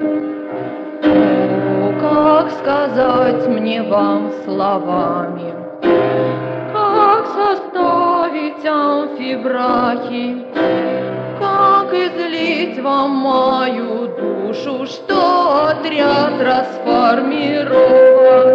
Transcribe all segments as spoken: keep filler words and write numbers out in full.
О, как сказать мне вам словами, как составить амфибрахи, как излить вам мою душу, что отряд расформирован.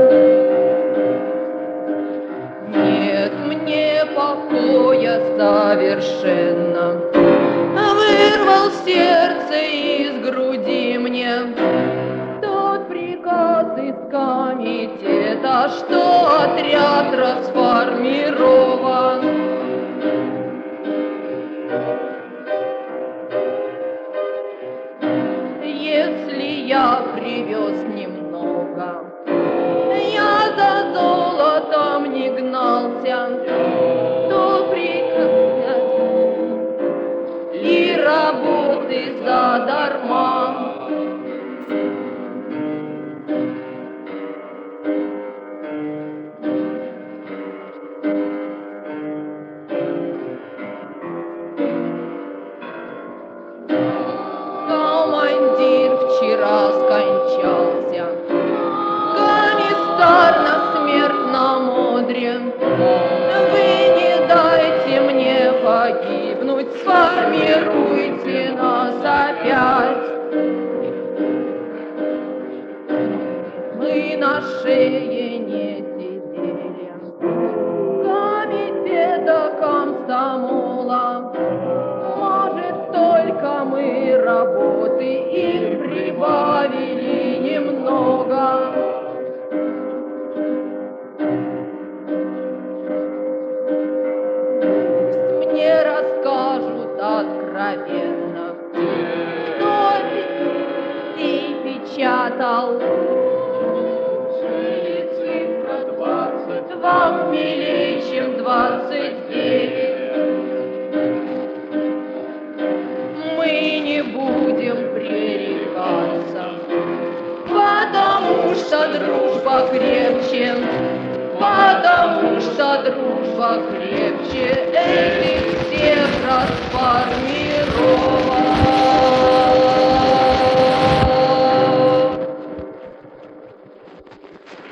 Нет мне покоя совершенно, вырвал сердце из груди мне тот приказ из комитета, что отряд расформирован. Если я привез немного, я за золотом не гнался, то приказ и работы задарма. Командир вчера скончался, комиссар на смертном одре. Вы не дайте мне погибнуть, сформируйте нас опять. Мы на шее не сидели комитета комсомола. Может, только мы работы им прибавили немного. Пусть мне расскажут откровенно, кто и печатал. Или цифра двадцать вам милее, чем двадцать девять. Мы не будем пререкаться, потому что дружба крепче, потому что дружба крепче этих всех